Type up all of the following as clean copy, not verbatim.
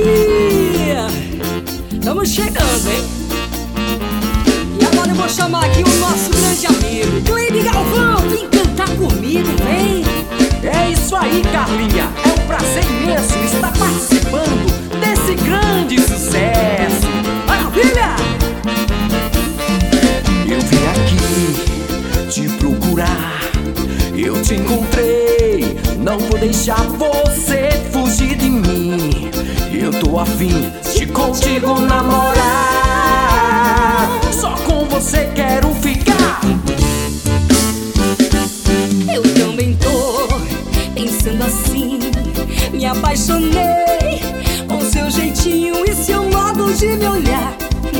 aí! Estamos chegando, hein? E agora eu vou chamar aqui o nosso grande amigo Cleibe Galvão. Vem cantar comigo, vem! É isso aí, Carlinha. É um prazer imenso estar participando desse grande sucesso. Maravilha! Eu vim aqui te procurar, eu te encontrei, não vou deixar você fugir de mim. Eu tô afim de contigo namorar, só com você quero ficar. Eu também tô pensando assim, me apaixonei com seu jeitinho e seu modo de me olhar.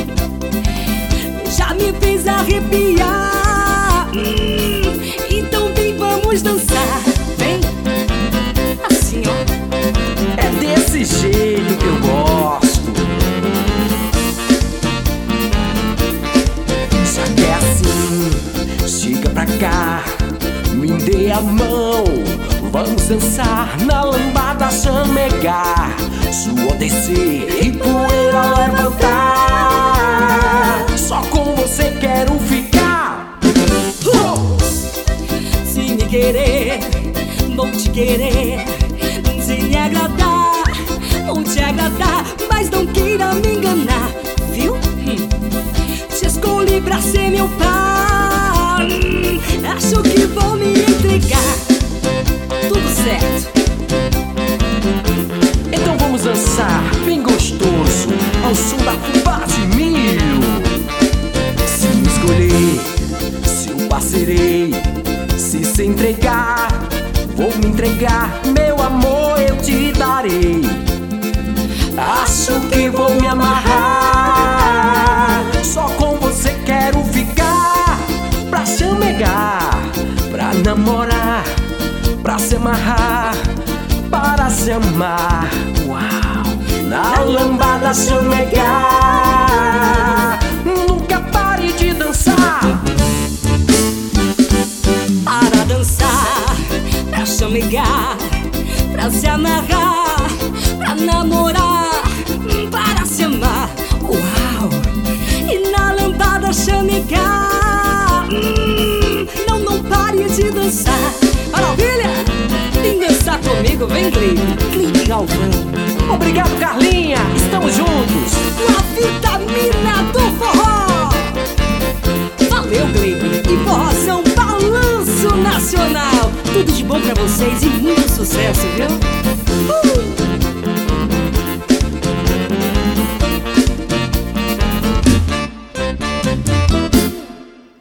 Já me fez arrepiar. Então vem, vamos dançar. Vem, assim ó. É desse jeito que eu gosto. Já que é assim, chega pra cá, me dê a mão, vamos dançar na lambada chamegar. Suor descer e poeira levantar, só com você quero ficar. Se me querer, vou te querer. Se me agradar, vou te agradar. Mas não queira me enganar, viu? Te escolhi pra ser meu par. Acho que vou me entregar. Tudo certo. Então vamos dançar bem gostoso ao som da fubá de milho. Se me escolher, se eu parcerei, se entregar, vou me entregar, meu amor eu te darei. Acho que vou me amarrar, só com você quero ficar. Pra chamegar, pra namorar, pra se amarrar, para se amar. Uau! Na lambada chamegar, nunca pare de dançar. Para dançar, pra chamegar, pra se amarrar, pra namorar, para se amar. Uau! E na lambada chamegar, não pare de dançar. Maravilha! Vem dançar comigo, vem Cleibe Galvão. Obrigado, Carlinha, estamos juntos. A vitamina do forró. Valeu, Cleibe. E forrozão balanço nacional. Tudo de bom pra vocês e muito sucesso, viu?